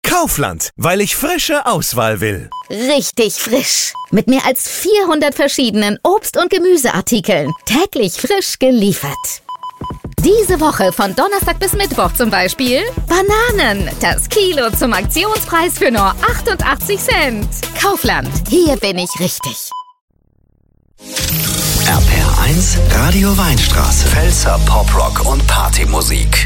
Kaufland, weil ich frische Auswahl will. Richtig frisch. Mit mehr als 400 verschiedenen Obst- und Gemüseartikeln. Täglich frisch geliefert. Diese Woche von Donnerstag bis Mittwoch zum Beispiel Bananen. Das Kilo zum Aktionspreis für nur 88 Cent. Kaufland, hier bin ich richtig. RPR1 Radio Weinstraße. Pfälzer Poprock und Partymusik.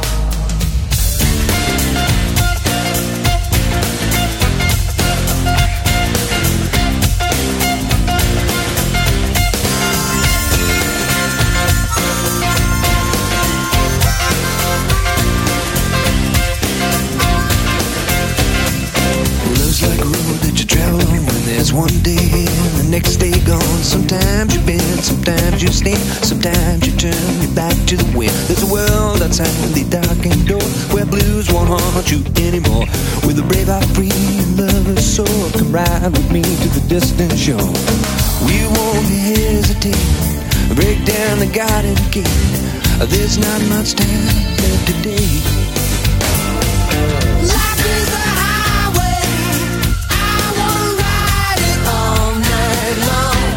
There's one day here, the next day gone. Sometimes you bend, sometimes you stand, sometimes you turn your back to the wind. There's a world outside the darkened door where blues won't haunt you anymore. With a brave heart free and lover's soul, come ride with me to the distant shore. We won't hesitate, break down the garden gate. There's not much time left today. Life is a highway, I wanna ride it all night long.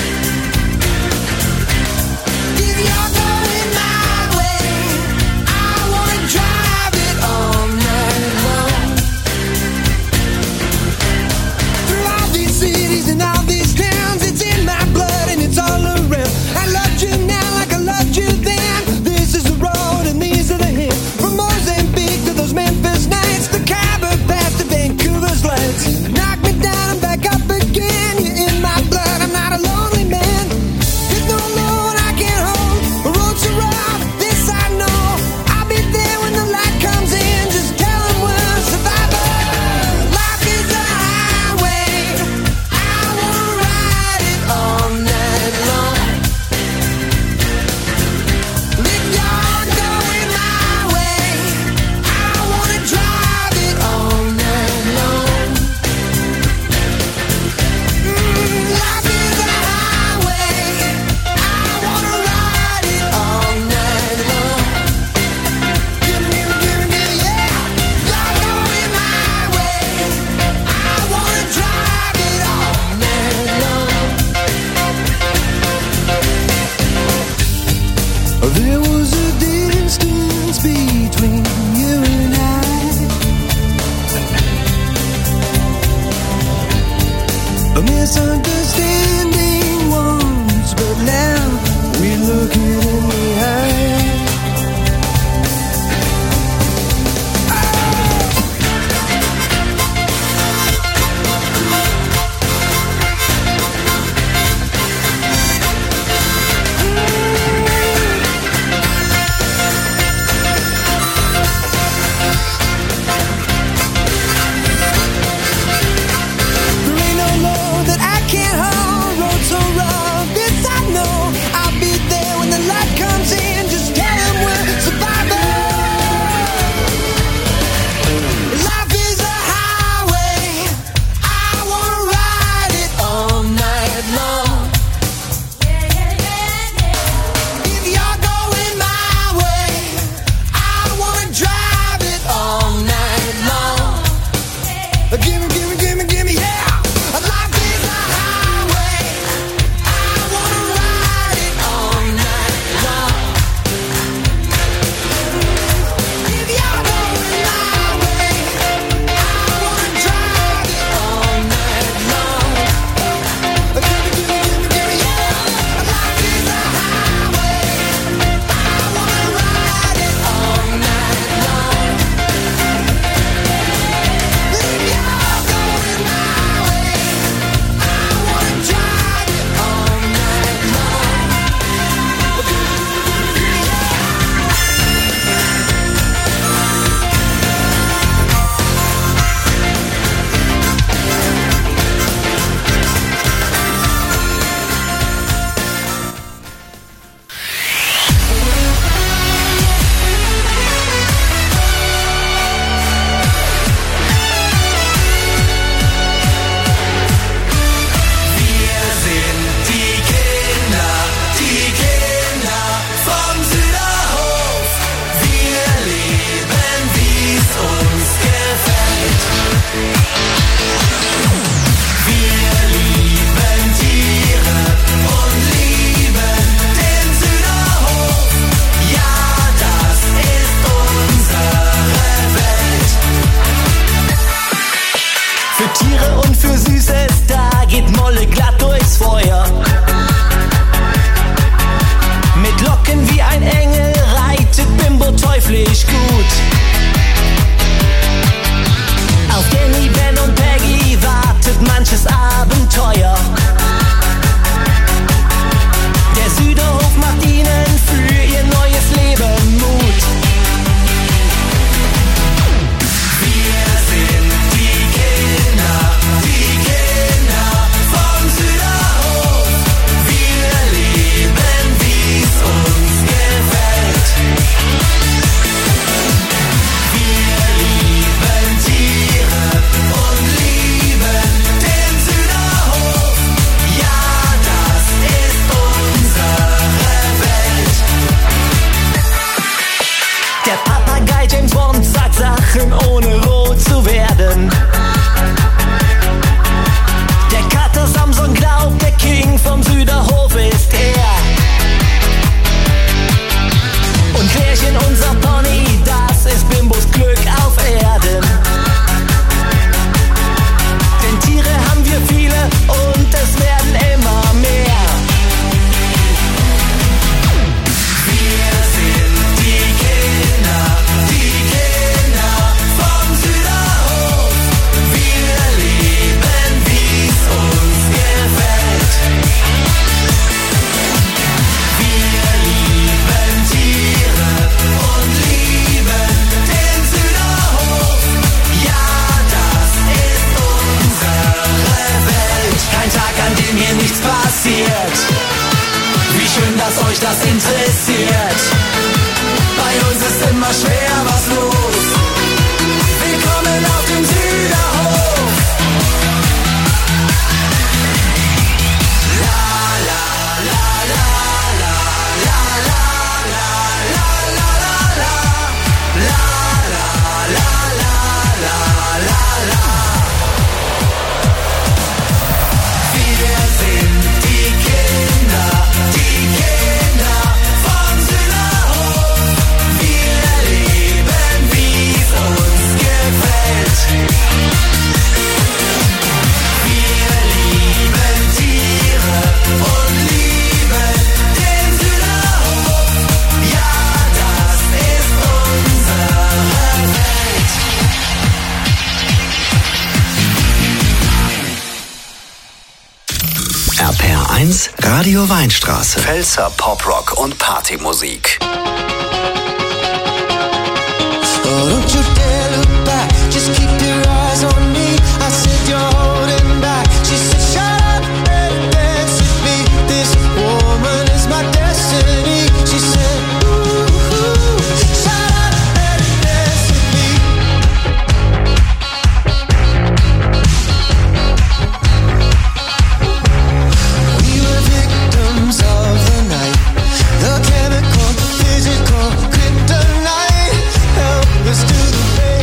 If you're going my way, I wanna drive it all night long. Through all these cities and all these towns, it's in my blood and it's all around. I loved you now like I loved you then. This is the road and these are the hills. From Mozambique to those Memphis nights, the Khyber Pass to Vancouver's lights. Knock me down and back up again. You're in my blood, I'm not a lonely man. There's no load I can't hold. The road's so rough, this I know. I'll be there when the light comes in. Just tell them we're survivors. Life is a highway, I wanna ride it all night long. If you're going my way, I wanna drive it all night long. Life is a highway, I wanna ride it all night long. Give me, yeah. You're going my way, I wanna drive it all night long. There was a distance between you and I, a misunderstanding once, but now we look it in the eye. There ain't no load that I can't Tiere und für Süßes, da geht Molle glatt durchs Feuer. Mit Locken wie ein Engel reitet Bimbo teuflisch gut. Auf Danny, Ben und Peggy wartet manches Abenteuer. Der Süderhof macht ihnen für ihr neues Leben Mut. Wir sind die Kinder vom Süderhof. Wir leben, wie's uns gefällt. Wir lieben Tiere und lieben den Süderhof. Ja, das ist unsere Welt. Der Papagei James Bond sagt Sachen ohne rot zu werden. Der Kater Samson glaubt, der King vom Süderhof ist er. Und Klärchen, unser Pony, das ist Bimbos Glück auf Erden. Denn Tiere haben wir viele und es werden immer mehr. Wir sind die Kinder vom Süderhof. Wir leben, wie's uns gefällt. Wir lieben Tiere und lieben den Süderhof. Ja, das ist unsere Welt. Kein Tag, an dem hier nichts passiert. Wie schön, dass euch das interessiert. Bei uns ist immer schwer was los. Willkommen auf dem Süderhof. La la la la la la la la la la la la la la la la. Wir sind die Kinder vom Süderhof. Wir leben, wie's uns gefällt. Wir lieben Tiere und lieben den Süderhof. Ja, das ist unsere Welt. RPR1 Radio Weinstraße. Pfälzer Poprock und Partymusik. Oh, don't you dare look back, just keep your eyes on me. I said you're holding back. She said shut up and dance with me. This woman is my destiny. She said ooh, shut up and dance with me. We were victims of the night, the chemical, the physical kryptonite. Help us to the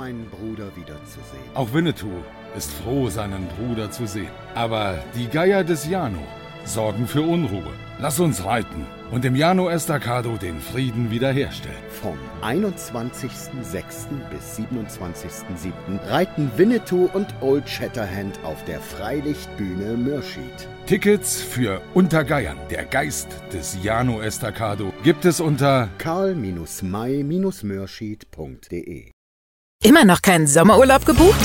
meinen Bruder wiederzusehen. Auch Winnetou ist froh, seinen Bruder zu sehen. Aber die Geier des Jano sorgen für Unruhe. Lass uns reiten und im Jano Estacado den Frieden wiederherstellen. Vom 21.06. bis 27.07. reiten Winnetou und Old Shatterhand auf der Freilichtbühne Mürschid. Tickets für Unter Geiern, der Geist des Jano Estacado, gibt es unter karl-may-mürschid.de. Immer noch keinen Sommerurlaub gebucht?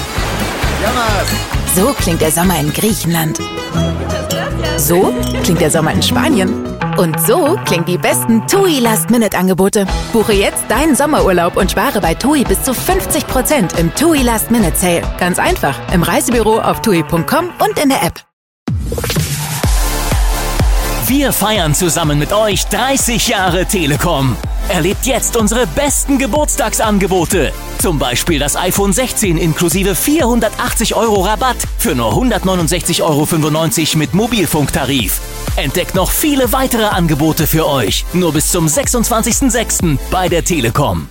So klingt der Sommer in Griechenland. So klingt der Sommer in Spanien. Und so klingen die besten TUI Last-Minute-Angebote. Buche jetzt deinen Sommerurlaub und spare bei TUI bis zu 50% im TUI Last-Minute-Sale. Ganz einfach, im Reisebüro, auf TUI.com und in der App. Wir feiern zusammen mit euch 30 Jahre Telekom. Erlebt jetzt unsere besten Geburtstagsangebote. Zum Beispiel das iPhone 16 inklusive 480 € Rabatt für nur 169,95 € mit Mobilfunktarif. Entdeckt noch viele weitere Angebote für euch. Nur bis zum 26.06. bei der Telekom.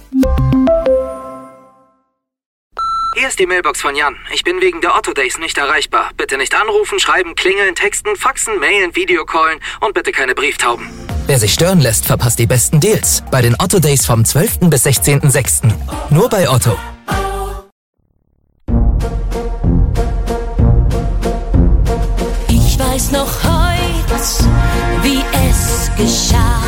Hier ist die Mailbox von Jan. Ich bin wegen der Otto Days nicht erreichbar. Bitte nicht anrufen, schreiben, klingeln, texten, faxen, mailen, Videocallen und bitte keine Brieftauben. Wer sich stören lässt, verpasst die besten Deals. Bei den Otto Days vom 12. bis 16.06. Nur bei Otto. Ich weiß noch heute, wie es geschah.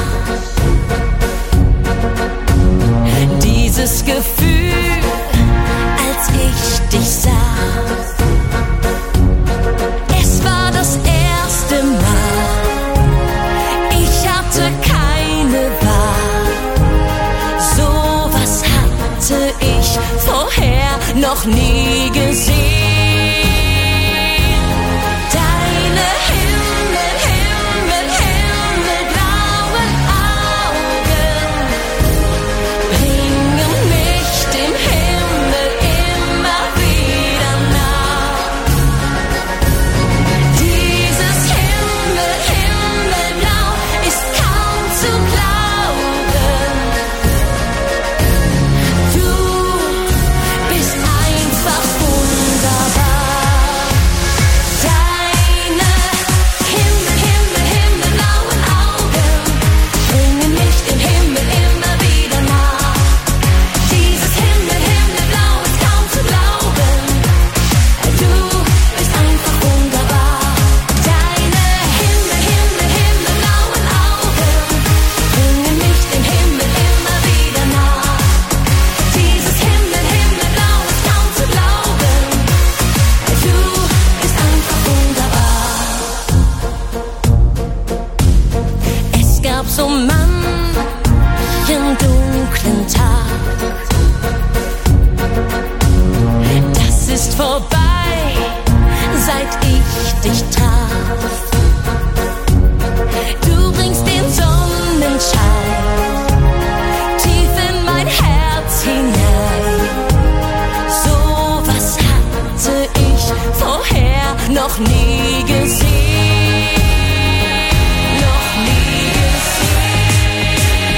Dieses Gefühl, als ich dich sah. Es war das erste Mal. Ich hatte keine Wahl. So was hatte ich vorher noch nie gesehen. Deine himmelblauen Augen bringen mich dem Himmel immer wieder nah. Dieses Himmelblau ist kaum zu glauben. Du bist einfach wunderbar. Deine himmelblauen Augen bringen mich dem Himmel immer wieder nah. Dieses Himmelblau ist kaum zu glauben. Du bist einfach wunderbar. Deine himmelblauen Augen bringen mich dem Himmel immer wieder nah. Dieses Himmelblau ist kaum zu glauben. Du bist einfach wunderbar. Es gab so manchen dunklen Tag. Das ist vorbei, seit ich dich traf. Du bringst den Sonnenschein tief in mein Herz hinein. So was hatte ich vorher noch nie gesehen. Noch nie gesehen.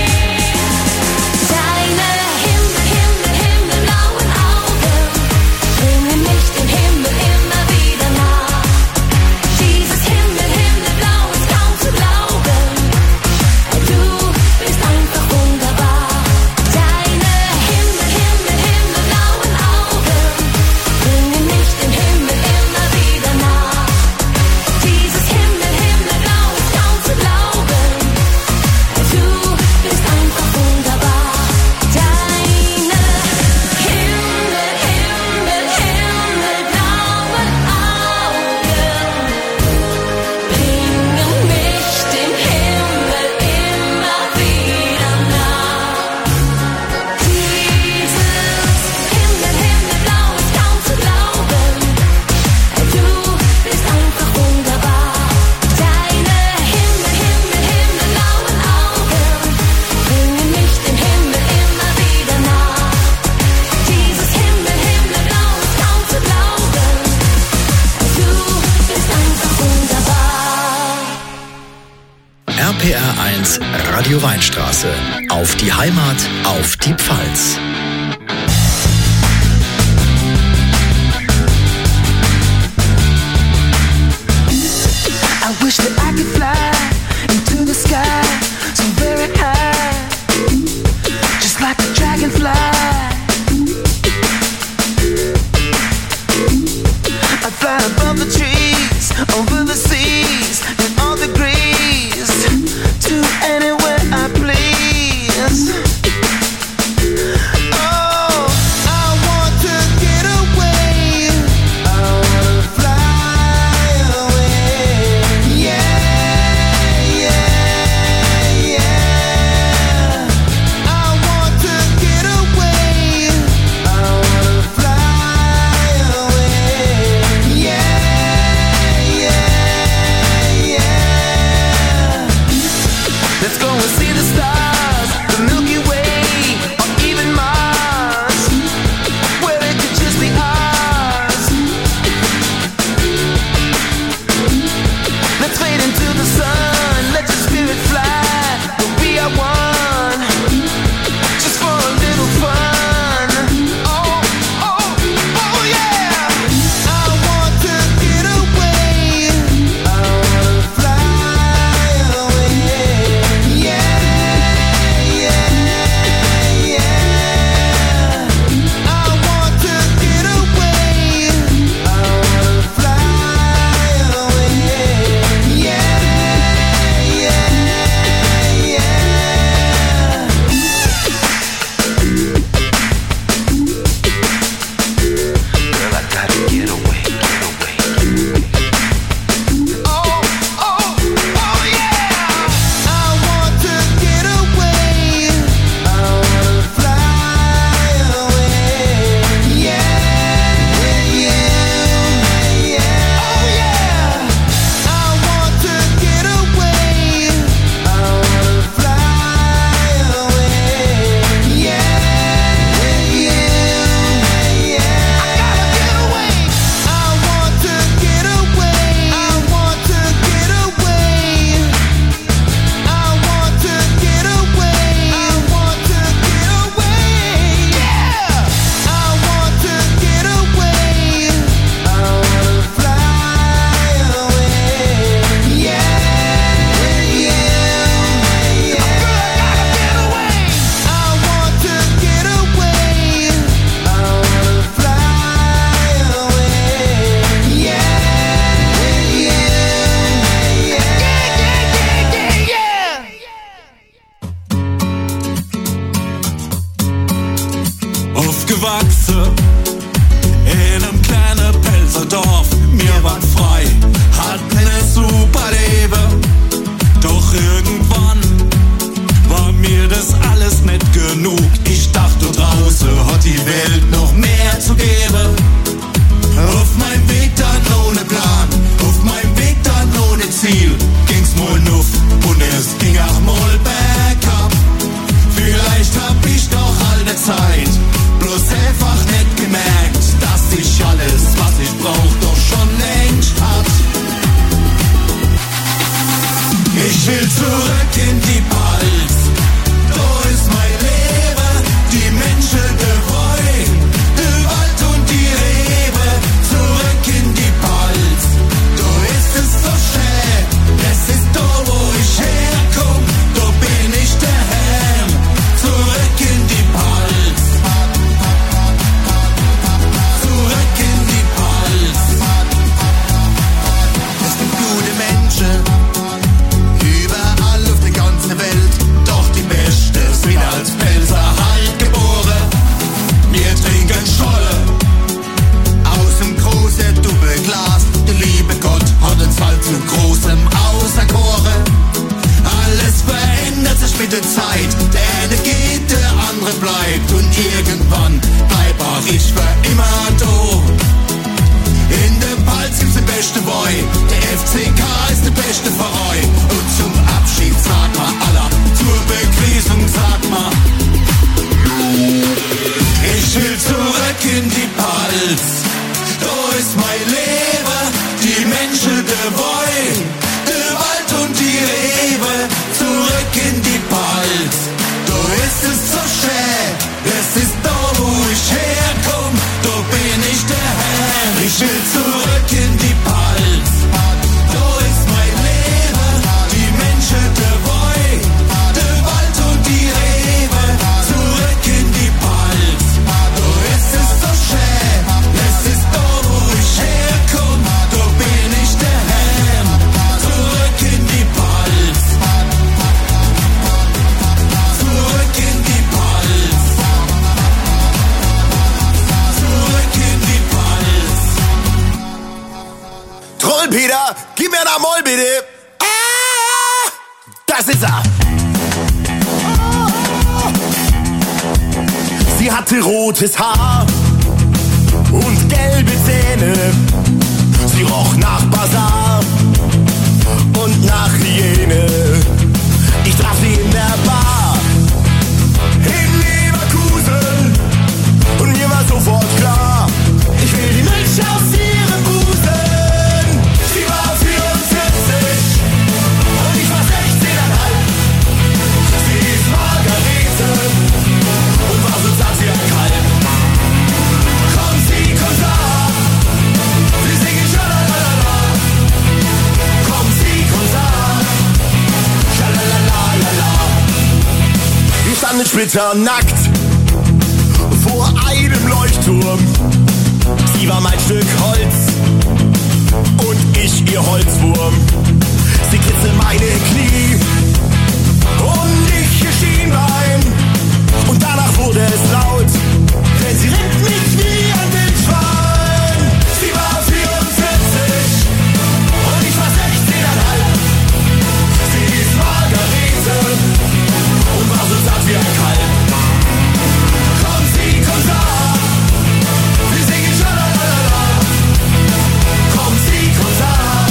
Deine himmelblauen Augen bringen mich dem Himmel immer wieder nah. Dieses Himmelblau ist kaum zu glauben. Du bist einfach wunderbar. Deine himmelblauen Augen bringen mich dem Himmel immer wieder nah. Dieses Himmelblau ist kaum zu glauben. Du bist einfach wunderbar. Deine himmelblauen Augen bringen mich dem Himmel immer wieder nah. Dieses Himmelblau ist kaum zu glauben. Du bist einfach wunderbar. Deine himmelblauen Augen bringen mich dem Himmel immer wieder nah. Dieses Himmelblau ist kaum zu glauben. Du bist einfach wunderbar. RPR 1 Radio Weinstraße. Auf die Heimat, auf die Pfalz. Ich will zurück in die Palz. Da ist mein Leben. Die Menschen, der Woi, der Wald und die Rewe. Zurück in die Palz. Da ist es so schön. Es ist da, wo ich herkomme. Da bin ich daheim. Zurück in die Palz. Zurück in die Palz. Zurück in die Palz. Trollpeter, gib mir da Moll bitte. Ah, das ist er. Sie hatte rotes Haar und gelbe Zähne. Sie roch nach Basar und nach Hyäne. Ich traf sie in der Bar in Leverkusen und mir war sofort klar, ich will die Milch aus ihrem Busen. Sie war 44 und ich war 16,5. Sie ist Margarete und war so satt wie ein Kalb. Komm, sie, komm da, wir singen Schalalala. Komm, sie, komm da, Schalalalala. Wir standen splitternackt vor einem Leuchtturm. Sie war mein Stück Holz und ich ihr Holzwurm. Sie kitzelt meine Knie und ich ihr Schienbein. Und danach wurde es laut, denn sie rennt mich wie ein Wildschwein. Sie war 44 und ich war 16,5. Sie ist Margarete und war so satt wie ein Kalb. Komm, sie, komm da, wir singen Schalalala. Komm, sie, komm da,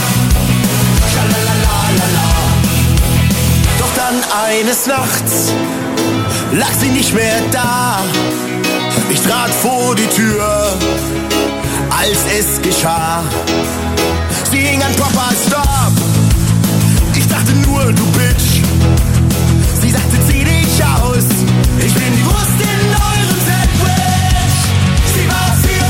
Schalalalala. Doch dann eines Nachts lag sie nicht mehr da. Ich trat vor die Tür, als es geschah. Sie hing an Papas Stop. Ich dachte nur, du Bitch. Sie sagte, zieh dich aus. Ich bin die Wurst in eurem Sandwich. Sie war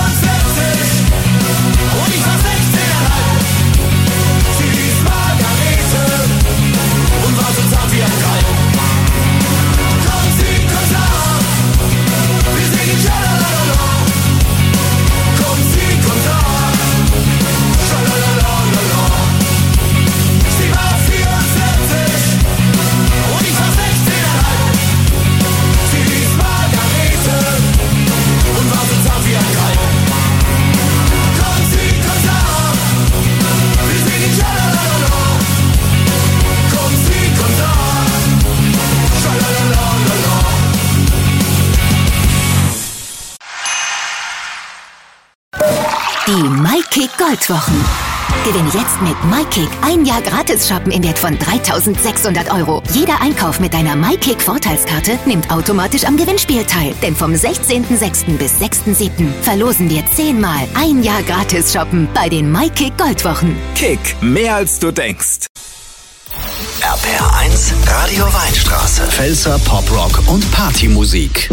44 und ich war 16,5. Sie hieß Margarete und war so zart wie ein Kalb. Komm, sie, komm da, wir singen Schalalala. Komm, sie, komm da, Schalalalala. Sie war 44 und ich war 16,5. Sie hieß Margarete und war so zart wie ein Kalb. Komm, sie, komm da, wir singen Schalalala. Komm, sie, komm da, Schalalalala. Die MyKick Goldwochen. Gewinne jetzt mit MyKick ein Jahr gratis shoppen im Wert von 3.600 €. Jeder Einkauf mit deiner MyKick Vorteilskarte nimmt automatisch am Gewinnspiel teil. Denn vom 16.06. bis 6.07. verlosen wir 10-mal ein Jahr gratis shoppen bei den MyKick Goldwochen. Kick, mehr als du denkst. RPR1, Radio Weinstraße. Pfälzer Poprock und Partymusik.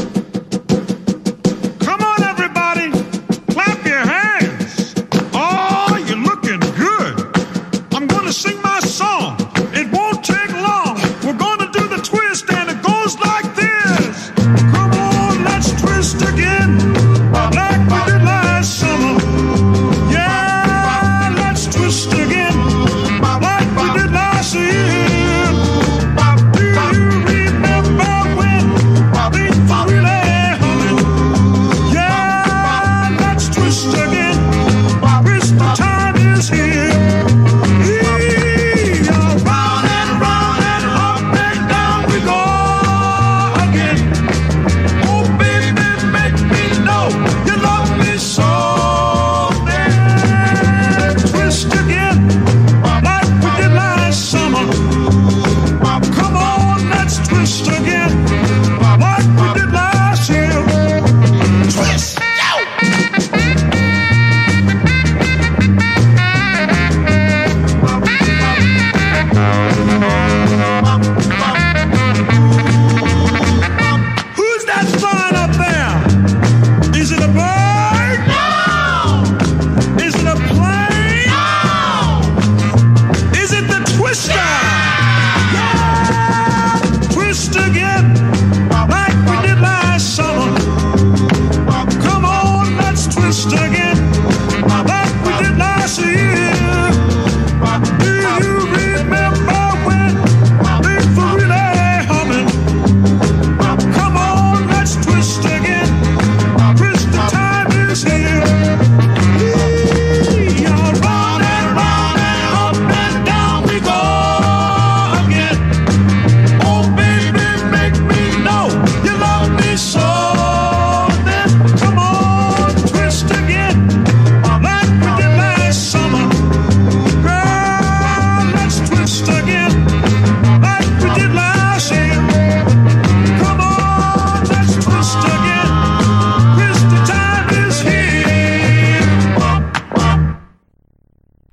Come on, everybody, clap your hands. Oh, you're looking good. I'm gonna sing my song. It won't take long. We're gonna do the twist, and it goes like this. Come on, let's twist again, like we did last summer. Yeah, let's twist again, like we did last year. Do you remember when we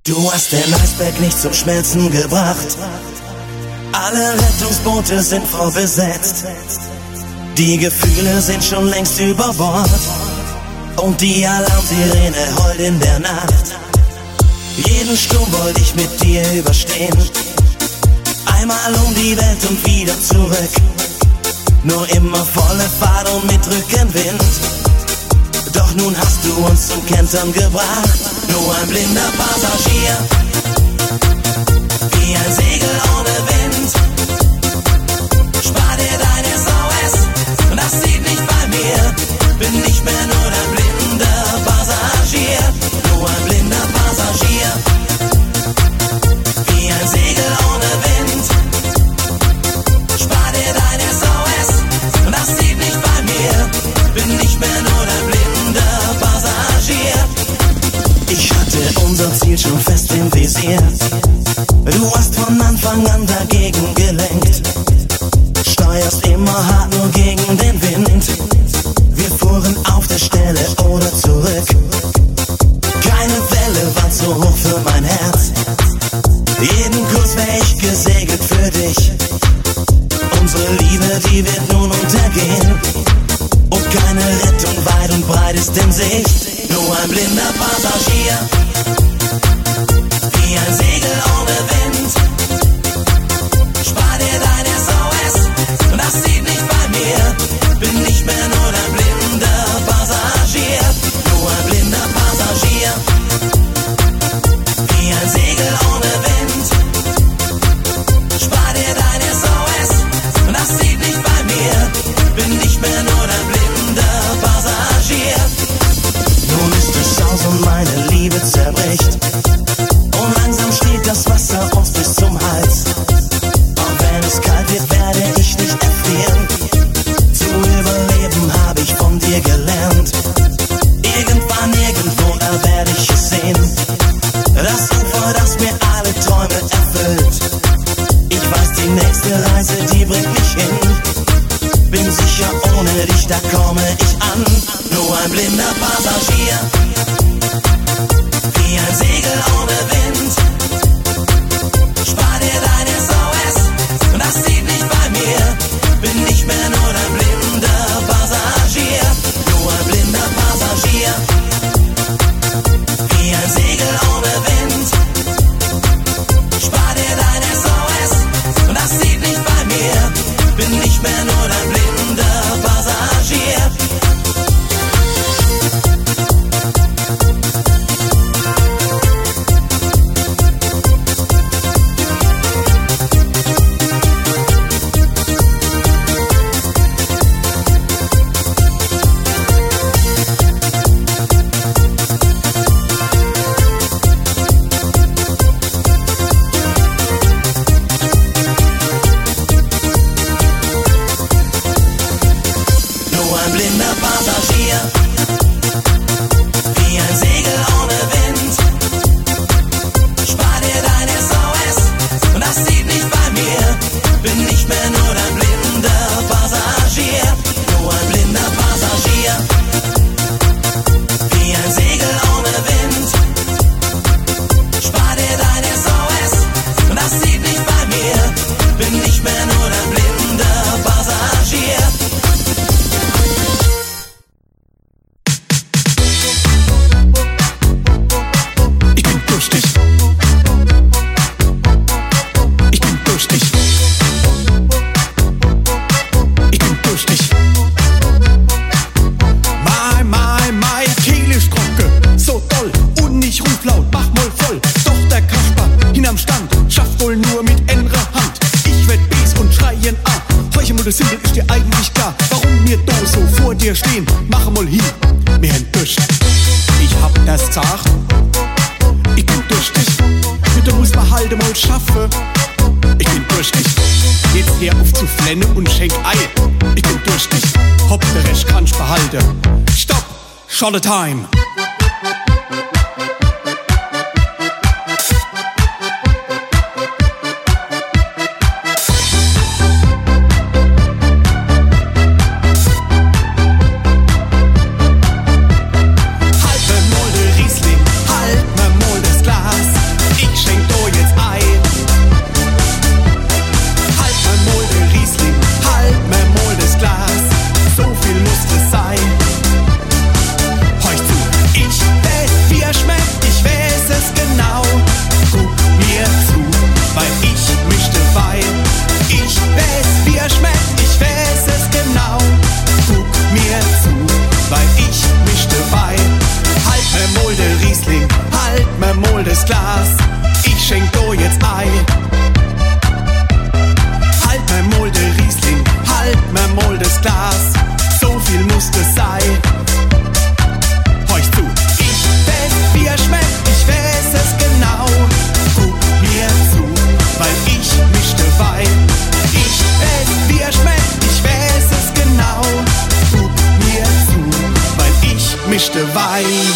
Du hast den Eisberg nicht zum Schmelzen gebracht. Alle Rettungsboote sind voll besetzt. Die Gefühle sind schon längst über Bord. Und die Alarmsirene heult in der Nacht. Jeden Sturm wollte ich mit dir überstehen. Einmal um die Welt und wieder zurück. Nur immer volle Fahrt und mit Rückenwind. Doch nun hast du uns zum Kentern gebracht. Nur ein blinder Passagier, wie ein Segel ohne Wind. Spar dir dein SOS, das zieht nicht bei mir. Bin nicht mehr nur ein blinder Passagier. Nur ein blinder Passagier, wie ein Segel ohne Wind. Spar dir dein SOS, das zieht nicht bei mir. Bin nicht mehr nur ein blinder Passagier. Ich hatte unser Ziel schon fest im Visier. Du hast von Anfang an dagegen gelenkt. Steuerst immer hart nur gegen den Wind. Wir fuhren auf der Stelle oder zurück. Keine Welle war zu hoch für mein Herz. Jeden Kurs wär ich gesegelt für dich. Unsere Liebe, die wird nun untergehen. Und keine Rettung weit und breit ist in Sicht. Nur ein blinder Passagier, wie ein Segel ohne Wind. Spar dir dein SOS, das zieht nicht bei mir. Bin nicht mehr nur ein blinder Passagier. Nur ein blinder Passagier, wie ein Segel ohne Wind. Spar dir dein SOS, das zieht nicht bei mir. Bin nicht mehr nur ein blinder Passagier. Nun ist es aus und meine Liebe zerbricht. Und langsam steht das Wasser uns bis zum Hals. Auch wenn es kalt wird, werde ich nicht erfrieren. Zu überleben habe ich von dir gelernt. Irgendwann, irgendwo, da werde ich es sehen. Das Ufer, das mir alle Träume erfüllt. Ich weiß, die nächste Reise, die bringt mich hin. Bin sicher, ohne dich, da komme ich an. Nur ein blinder Passagier, wie ein Segel ohne Wind. Spar dir dein SOS, das zieht nicht bei mir. Bin nicht mehr nur ein blinder Passagier. Nur ein blinder Passagier, wie ein Segel ohne Wind. Spar dir dein SOS, das zieht nicht bei mir. Bin nicht mehr nur ein blinder Passagier. All the time. Halt mir mal das Glas. Glas. Ich schenk do jetzt ein. Halt mein Mol de Riesling, halt mein Mol des Glas. So viel muss es sein. Horch zu. Ich weiß, wie er schmeckt, ich weiß es genau. Guck mir zu, weil ich mischte Wein. Ich weiß, wie er schmeckt, ich weiß es genau. Guck mir zu, weil ich mischte Wein.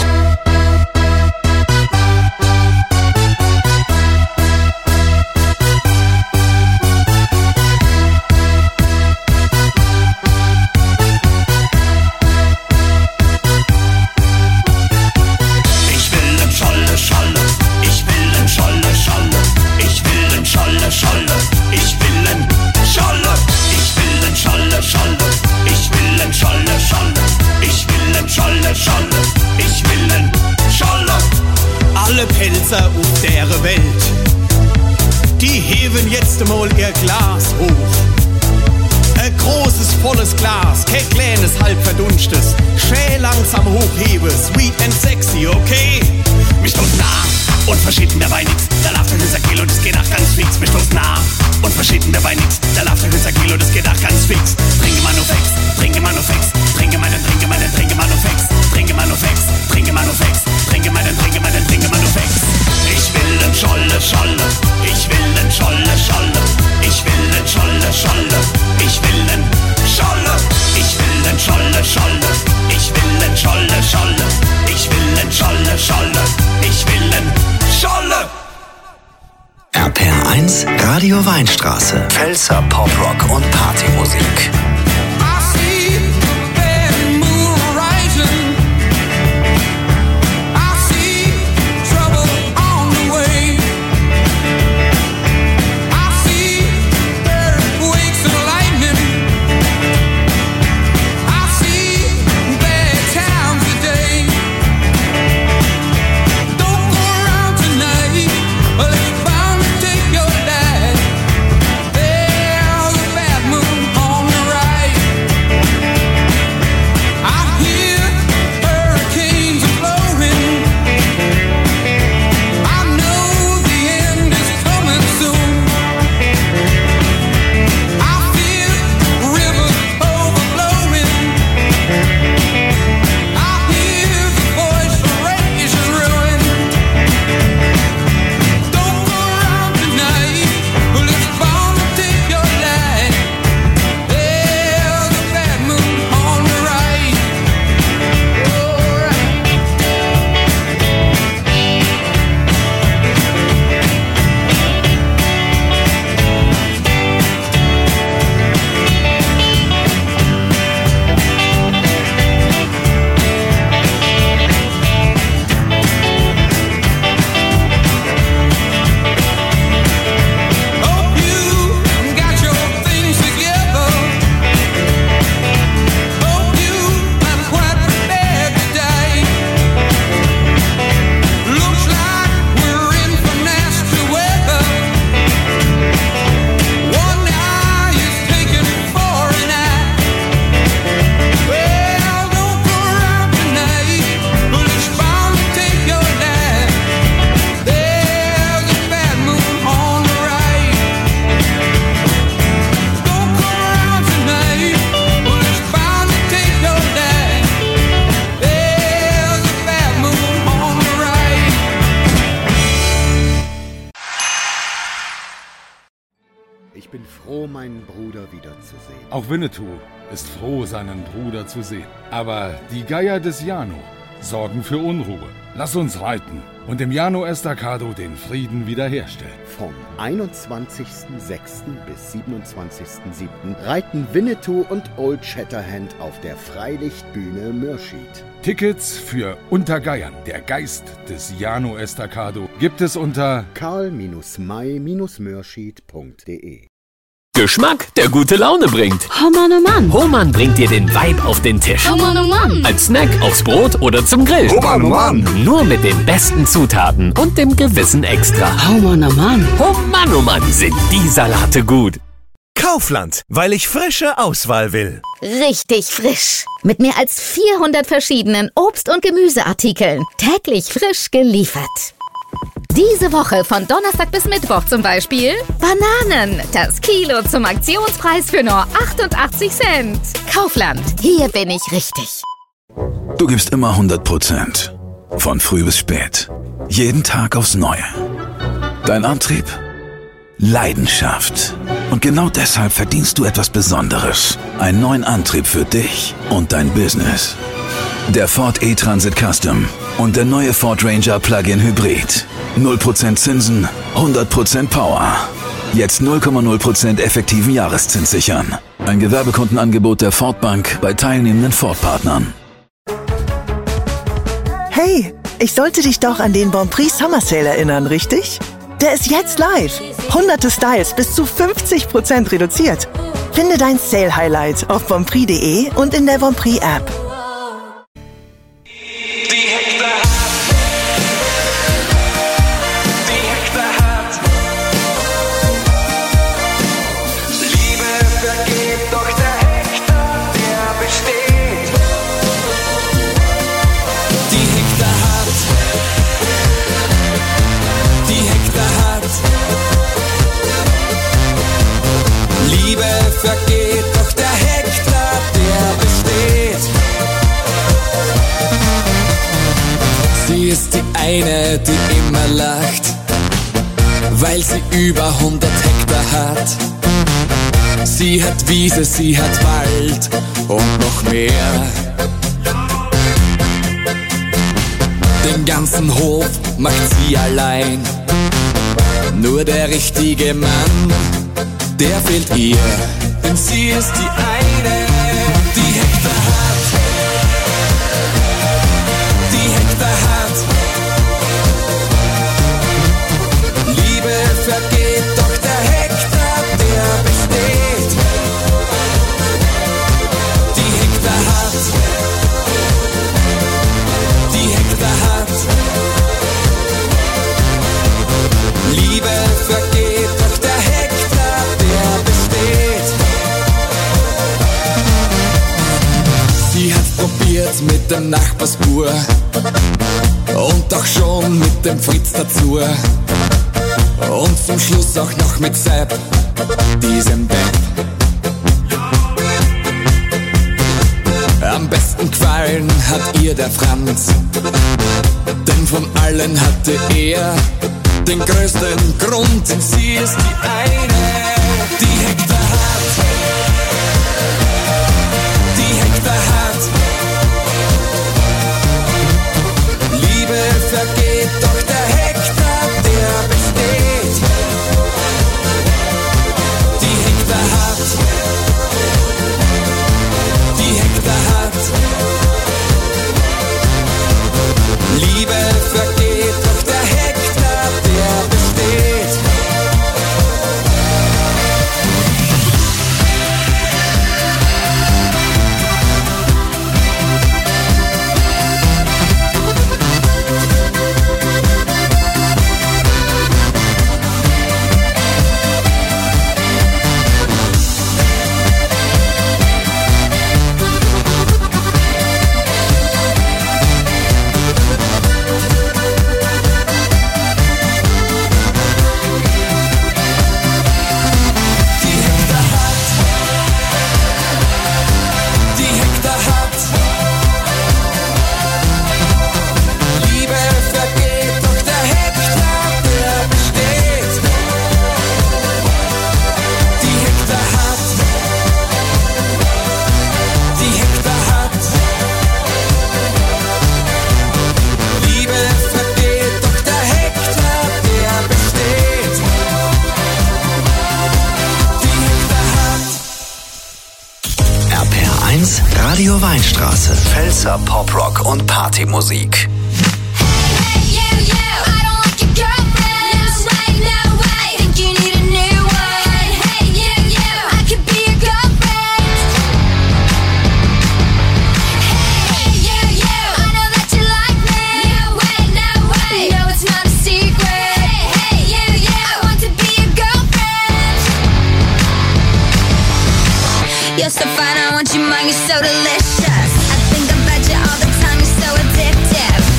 Alle Pelzer auf der Welt, die heben jetzt mal ihr Glas hoch. Ein großes, volles Glas, kein kleines, halb verdunstes. Schön langsam hochhebe, sweet and sexy, okay? Mich stoß nah und verschieden dabei nix. Da lauft der Hülser Kilo, das geht auch ganz fix. Mich stoß nah und verschieden dabei nix. Da lauft der Hülser Kilo, das geht auch ganz fix. Trinke Manufex, trinke Manufex, trinke meinen Manufex, trinke Manufex, trinke Manufex, trinke Manufex. Ich will den Scholle, Scholle, ich will den Scholle, Scholle, ich will den Scholle, Scholle, ich will den Scholle, ich will den Scholle, Scholle, ich will den Scholle, Scholle, ich will den Scholle, Scholle, ich will den Scholle. RPR1 Radio Weinstraße. Pfälzer Poprock und Partymusik. Ich bin froh, meinen Bruder wiederzusehen. Auch Winnetou ist froh, seinen Bruder zu sehen. Aber die Geier des Jano sorgen für Unruhe. Lass uns reiten und im Jano Estacado den Frieden wiederherstellen. Vom 21.06. bis 27.07. reiten Winnetou und Old Shatterhand auf der Freilichtbühne Mürschied. Tickets für Untergeiern, der Geist des Jano Estacado, gibt es unter karl-may-mürschied.de. Geschmack, der gute Laune bringt. Oh Mann, oh Mann. Hohmann bringt dir den Vibe auf den Tisch. Oh Mann, oh Mann. Als Snack aufs Brot oder zum Grill. Oh Mann, oh Mann. Nur mit den besten Zutaten und dem gewissen Extra. Oh Mann, oh Mann. Oh Mann, oh Mann, sind die Salate gut. Kaufland, weil ich frische Auswahl will. Richtig frisch. Mit mehr als 400 verschiedenen Obst- und Gemüseartikeln. Täglich frisch geliefert. Diese Woche von Donnerstag bis Mittwoch zum Beispiel Bananen, das Kilo zum Aktionspreis für nur 88 Cent. Kaufland, hier bin ich richtig. Du gibst immer 100%. Von früh bis spät. Jeden Tag aufs Neue. Dein Antrieb? Leidenschaft. Und genau deshalb verdienst du etwas Besonderes. Einen neuen Antrieb für dich und dein Business. Der Ford E-Transit Custom und der neue Ford Ranger Plug-in Hybrid. 0% Zinsen, 100% Power. Jetzt 0,0% effektiven Jahreszins sichern. Ein Gewerbekundenangebot der Ford Bank bei teilnehmenden Ford-Partnern. Hey, ich sollte dich doch an den Bonprix Summer Sale erinnern, richtig? Der ist jetzt live. Hunderte Styles bis zu 50% reduziert. Finde dein Sale-Highlight auf bonprix.de und in der Bonprix-App. Vergeht, doch der Hektar, der besteht. Sie ist die eine, die immer lacht, weil sie über 100 Hektar hat. Sie hat Wiese, sie hat Wald und noch mehr. Den ganzen Hof macht sie allein. Nur der richtige Mann, der fehlt ihr. Denn sie ist die eine, die Hektar hat. Die Hektar hat. Liebe vergeht, doch der Hektar, der besteht. Die Hektar hat. Die Hektar hat. Liebe vergeht, doch der Hektar, der besteht. Sie hat probiert mit dem Nachbarsbur und auch schon mit dem Fritz dazu. Und zum Schluss auch noch mit Sepp, diesem Depp. Am besten gefallen hat ihr der Franz, denn von allen hatte er den größten Grund. Denn sie ist die eine, die Hektar hat. Die Hektar hat. Liebe vergeht, doch der Hektar, der besteht. Die Hektar hat. Die Hektar hat. Liebe vergeht, doch der Hektar, der besteht. Radio Weinstraße. Pfälzer Poprock und Partymusik. You're so fine, I want you mine, you're so delicious. I think about you all the time, you're so addictive.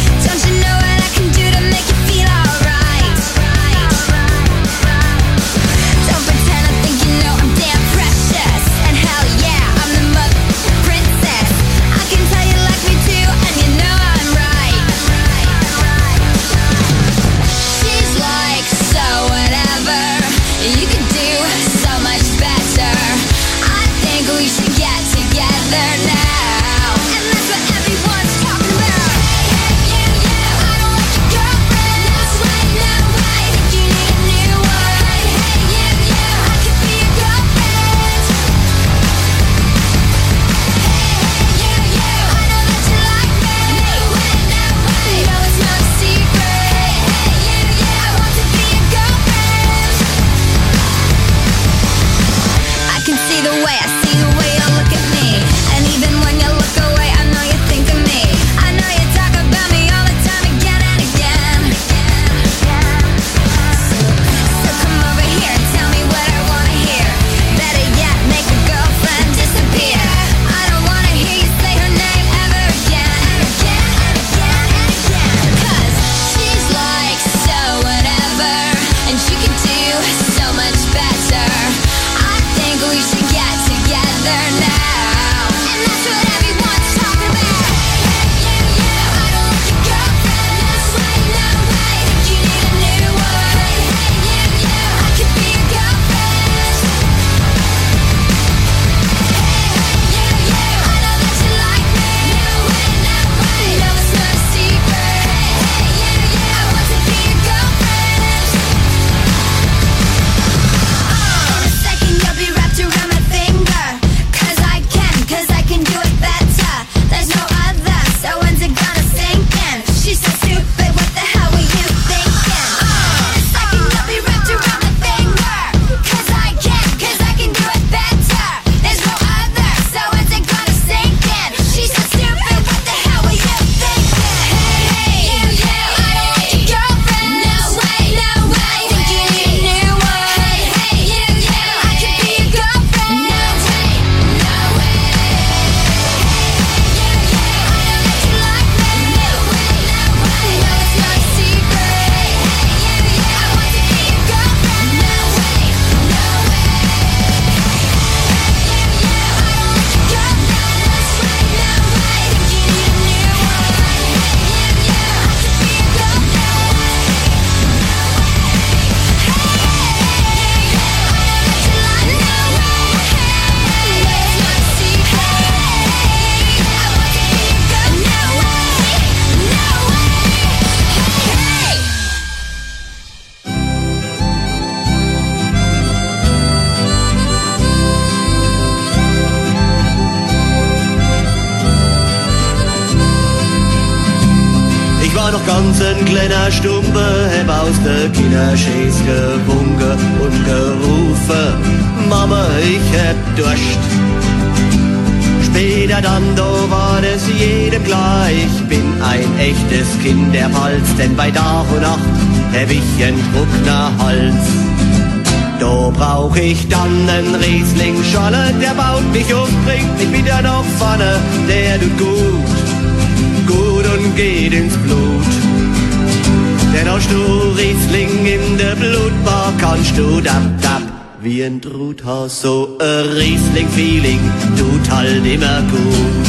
war noch ganz ein kleiner Stumpe, hab aus der Kinderschäß gewunken und gerufen, Mama, ich hab Durst. Später dann, da war es jedem klar, ich bin ein echtes Kinderpalz, denn bei Tag und Nacht hab ich einen trockener Hals. Da brauch ich dann einen Riesling-Scholle, der baut mich um, bringt mich wieder nach vorne, der tut gut und geht ins Blut. Denn hast du Riesling in der Blutbar, kannst du dab wie ein Truthahn, so ein Riesling-Feeling tut halt immer gut.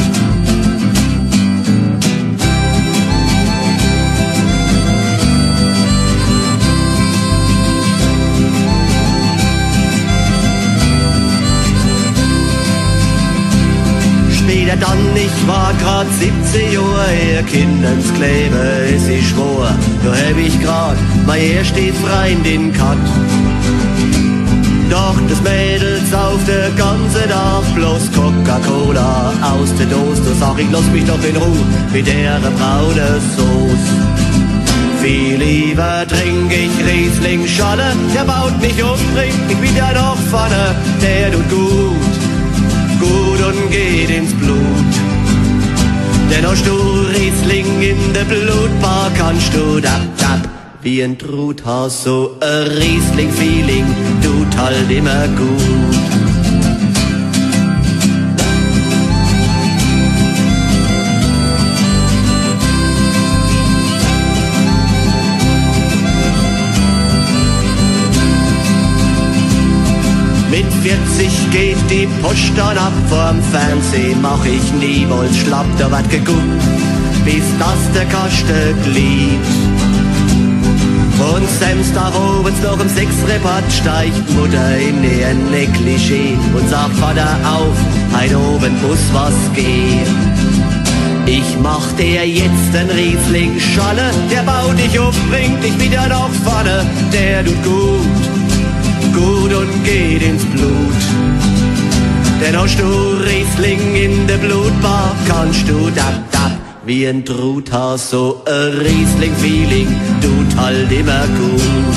Später dann, ich war grad 17 Jahre, ihr Kindens Klebe, es ist wahr, da hab ich grad mein erstes Freundin gehabt. Doch das Mädels auf der ganzen Tag bloß Coca-Cola aus der Dose. Da sag ich, lass mich doch in Ruhe mit der braune Sauce. Viel lieber trink ich Riesling-Scholle, der baut mich um, bringt mich wieder nach vorne. Der tut gut und geht ins Blut. Denn hast du Riesling in der Blutbar, kannst du dab wie ein Truthahn, so ein Riesling-Feeling tut halt immer gut. Mit 40 geht die Post dann ab, vorm Fernsehen mach ich nie wohl schlapp, da wird geguckt, bis das der Kasten gliebt. Und Samstag obens noch um 6 Repart steigt Mutter in ihr Negligé und sagt, Vater auf, heute oben muss was gehen. Ich mach dir jetzt einen Riesling-Scholle, der baut dich um, bringt dich wieder nach vorne, der tut gut und geht ins Blut. Denn hast du Riesling in der Blutbar, kannst du dab wie ein Truthahn, so ein Riesling-Feeling tut halt immer gut.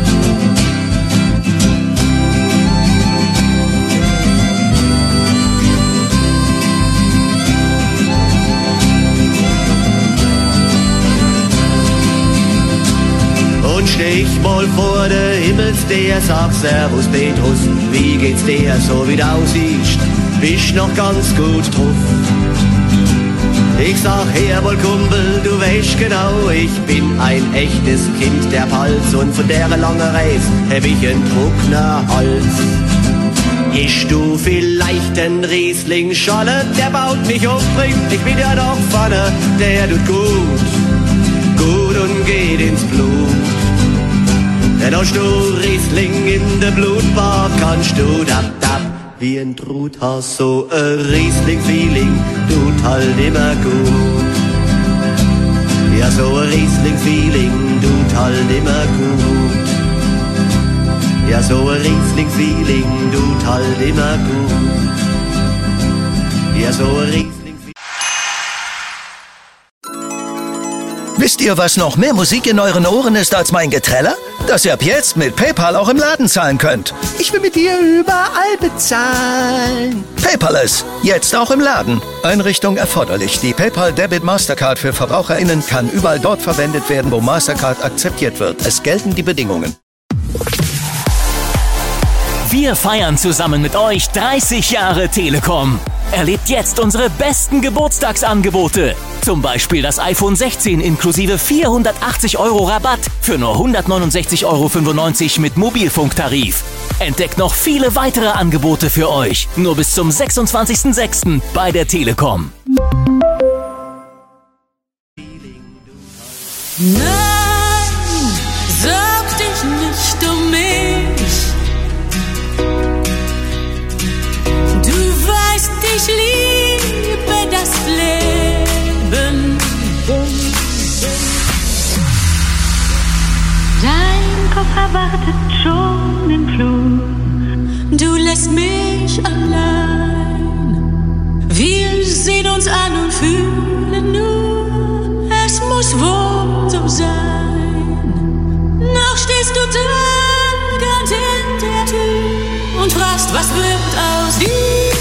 Und steh ich mal vor der Himmelsdeer, sag Servus Petrus, wie geht's dir, so wie du aussiehst, bist noch ganz gut drauf. Ich sag, jawohl Kumpel, du weißt genau, ich bin ein echtes Kind der Palz und von der langen Reise hab ich einen trockener Hals. Isch du vielleicht einen Riesling-Scholle, der baut mich um, bringt mich wieder nach vorne, der tut gut und geht ins Blut. Denn hast du Riesling in der Blutbar, kannst du dab wie ein Truthahn, so ein Riesling-Feeling tut halt immer gut. Ja, so ein Riesling-Feeling tut halt immer gut. Ja, so ein Riesling-Feeling tut halt immer gut. Ja, so ein Riesling. Wisst ihr, was noch mehr Musik in euren Ohren ist als mein Geträller? Dass ihr ab jetzt mit PayPal auch im Laden zahlen könnt. Ich will mit dir überall bezahlen. Paperless, jetzt auch im Laden. Einrichtung erforderlich. Die PayPal Debit Mastercard für VerbraucherInnen kann überall dort verwendet werden, wo Mastercard akzeptiert wird. Es gelten die Bedingungen. Wir feiern zusammen mit euch 30 Jahre Telekom. Erlebt jetzt unsere besten Geburtstagsangebote. Zum Beispiel das iPhone 16 inklusive 480 € Rabatt für nur 169,95 € mit Mobilfunktarif. Entdeckt noch viele weitere Angebote für euch. Nur bis zum 26.06. bei der Telekom. Nein, sorg dich nicht um mich. Du weißt, ich liebe das Leben. Dein Koffer wartet schon im Flug. Du lässt mich allein. Wir sehen uns an und fühlen nur, es muss wohl sein. Noch stehst du zögernd in der Tür und fragst, was wird aus dir?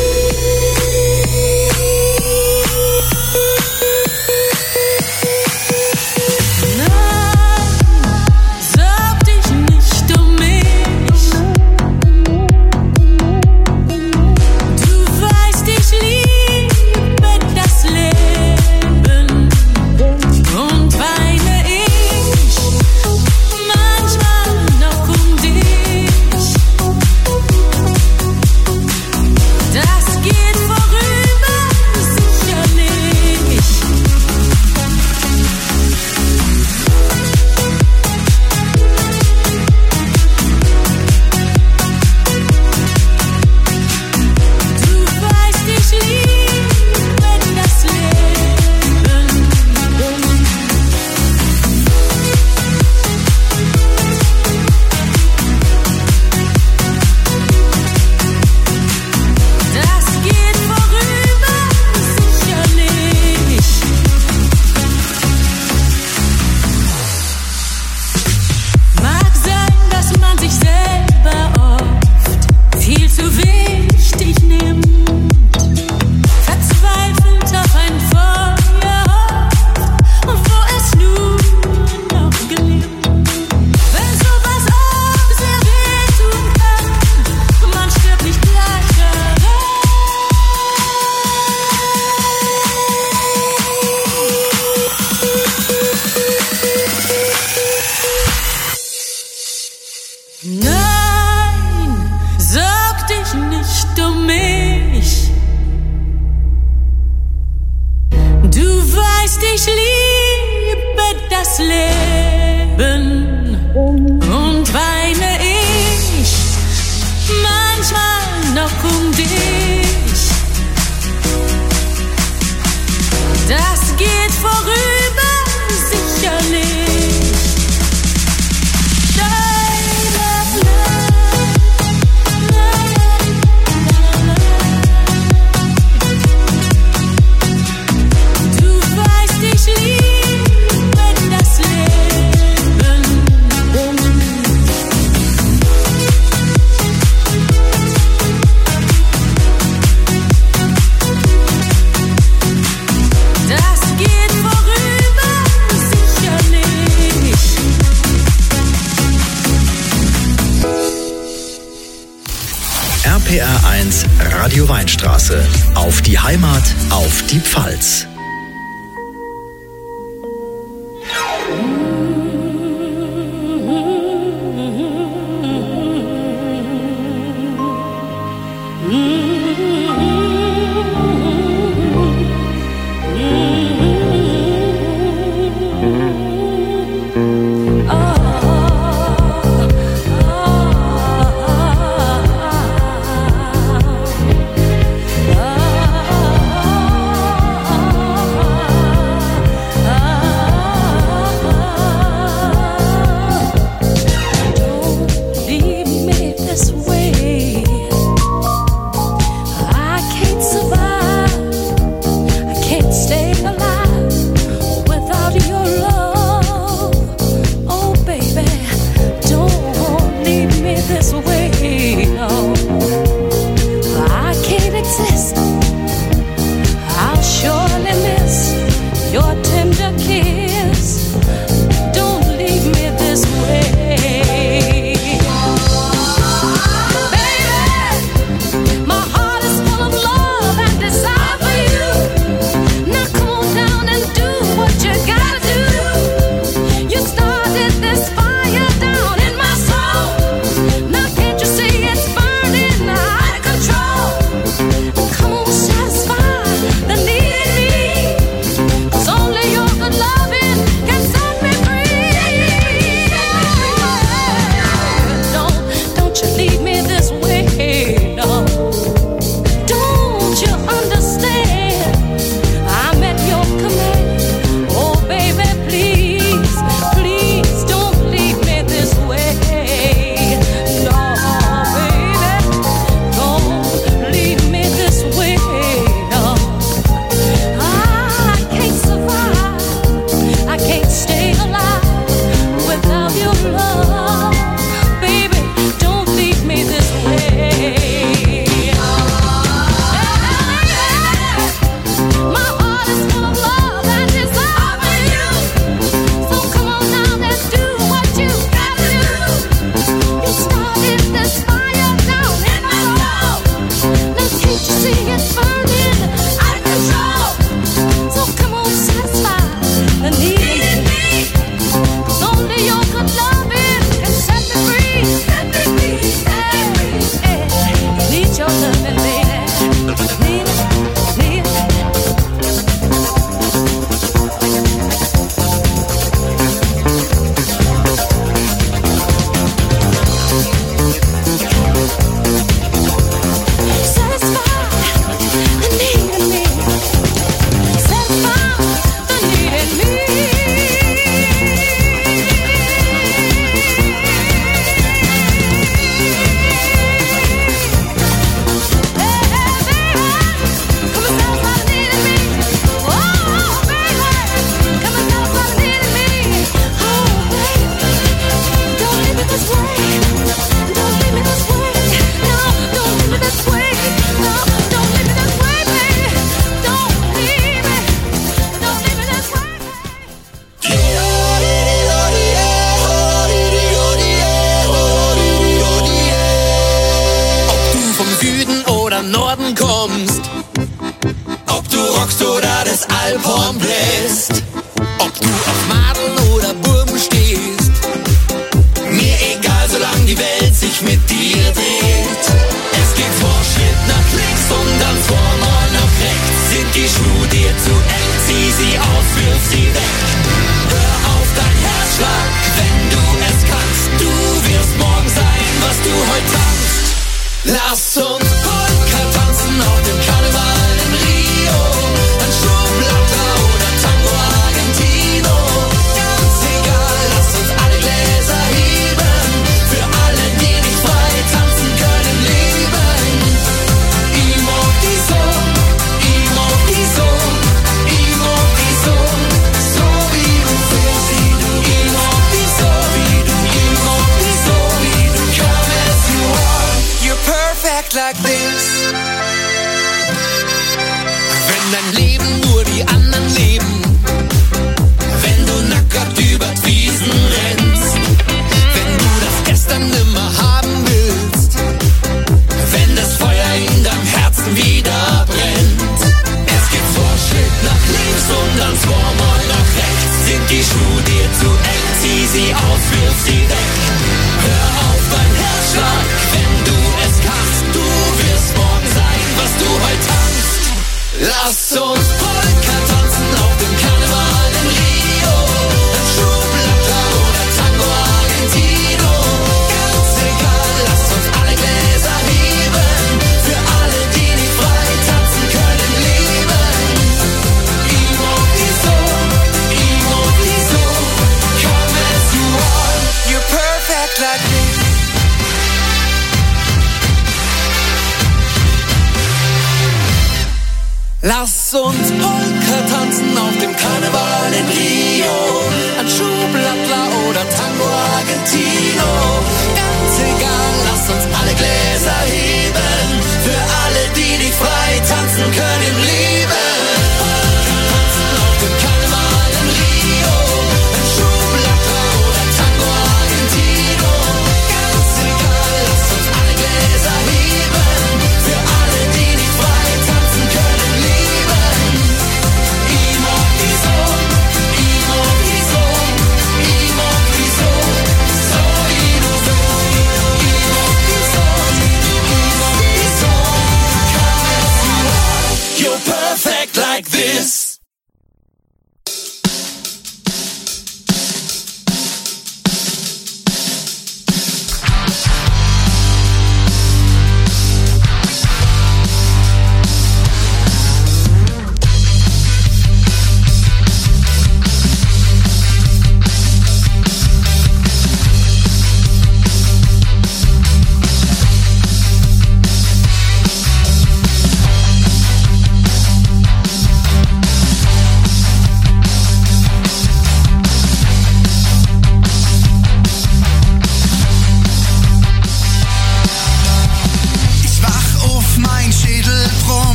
RPR1 Radio Weinstraße. Auf die Heimat, auf die Pfalz. Oh Lass uns Polka tanzen auf dem Karneval in Rio, an Schublata oder Tango Argentino. Ganz egal, lass uns alle Gläser heben, für alle, die nicht frei tanzen können, leben. Imo die Son, Imo die Son, Imo die Son, so wie du bist. Imo die Son, wie du, Imo die Son, wie du, come as you are. You're perfect like this. Wenn dein Leben nur die anderen leben, wenn du nackert über die Wiesen rennst, wenn du das Gestern nimmer haben willst, wenn das Feuer in deinem Herzen wieder brennt. Es gibt Fortschritt nach links und dann Smallmall nach rechts. Sind die Schuhe dir zu eng, zieh sie aus, wirf sie weg. Hör auf dein Herzschlag, wenn du es kannst. Du wirst morgen sein, was du heute hast. Lass uns Polka tanzen auf dem Karneval in Rio, an Schublata oder Tango Argentino. Ganz egal, lass uns alle Gläser heben, für alle, die nicht frei tanzen können, leben. Imo die Son, Imo die Son, come as you are, you're perfect like this. Lass uns Polka tanzen auf dem Karneval in Rio, an Schublata oder Tango Argentino. Ganz egal, lass uns alle Gläser heben, für alle, die nicht frei tanzen können, leben. Polka tanzen auf dem Karneval in Rio, an Schublata oder Tango Argentino. Ganz egal, lass uns alle Gläser heben, für alle, die nicht frei tanzen können, leben. Imo die Son, Imo die Son, Imo die Son, so wie du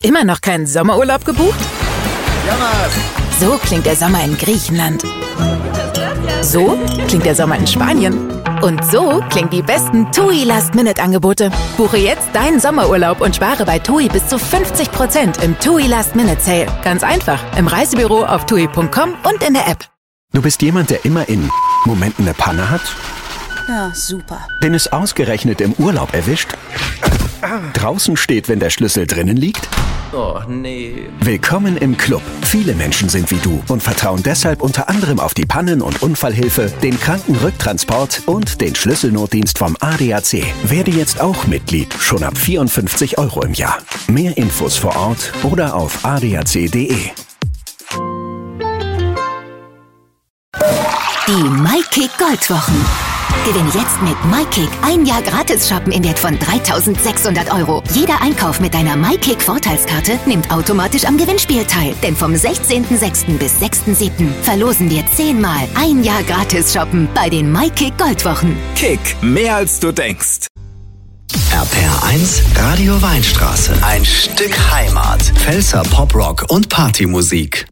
Immer noch keinen Sommerurlaub gebucht? So klingt der Sommer in Griechenland. So klingt der Sommer in Spanien. Und so klingen die besten TUI Last-Minute-Angebote. Buche jetzt deinen Sommerurlaub und spare bei TUI bis zu 50% im TUI Last-Minute-Sale. Ganz einfach, im Reisebüro auf TUI.com und in der App. Du bist jemand, der immer in Momenten eine Panne hat? Ja, super. Den es ausgerechnet im Urlaub erwischt? Draußen steht, wenn der Schlüssel drinnen liegt? Oh, nee. Willkommen im Club. Viele Menschen sind wie du und vertrauen deshalb unter anderem auf die Pannen- und Unfallhilfe, den Krankenrücktransport und den Schlüsselnotdienst vom ADAC. Werde jetzt auch Mitglied, schon ab 54 € im Jahr. Mehr Infos vor Ort oder auf adac.de. Die MyKick Goldwochen. Gewinne jetzt mit MyKick ein Jahr gratis shoppen in Wert von 3.600 €. Jeder Einkauf mit deiner MyKick Vorteilskarte nimmt automatisch am Gewinnspiel teil. Denn vom 16.06. bis 6.07. verlosen wir 10-mal ein Jahr gratis shoppen bei den MyKick Goldwochen. Kick, mehr als du denkst. RPR1, Radio Weinstraße. Ein Stück Heimat. Pfälzer Poprock und Partymusik.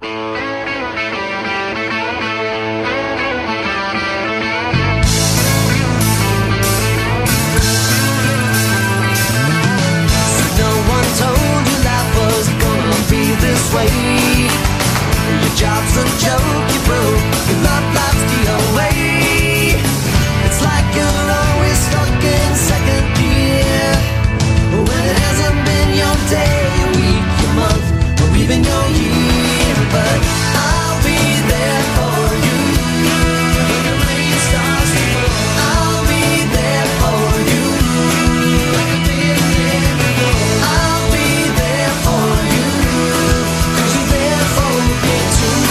Your job's a joke, you broke. Your love life's the away. It's like you're always stuck in second gear. When it hasn't been your day, your week, your month, or even your year. But I'll be there for you. When the rain starts to fall, I'll be there for you. Like I've been there before. I'll be there for you. 'Cause you're there for me too.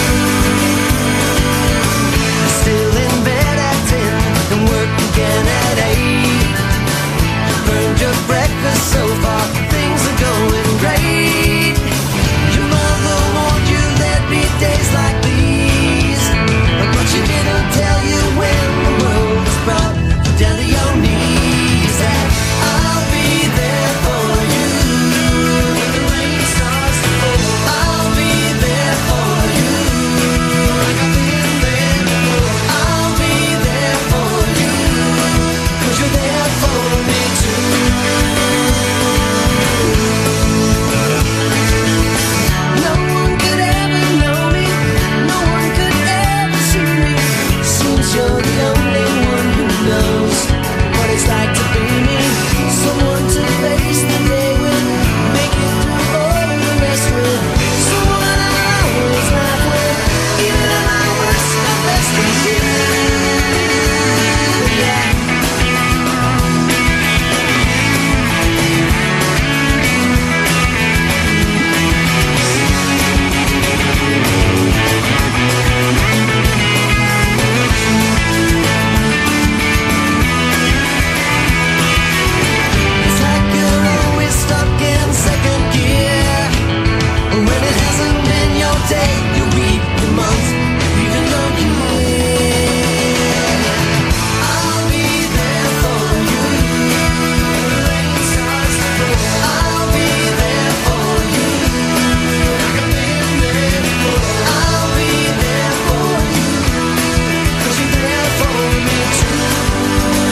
Still in bed at 10 and work again at 8. Burned your breakfast so far, things are going great. Your mother warned you there'd be days like these, but she didn't tell you when the world was brought you down to your knees. And I'll be there for you when the rain starts to fall. I'll be there for you like I've been there before. I'll be there for you 'cause you're there for me too. No one could ever know me, no one could ever see me. Seems you're the only one who knows what it's like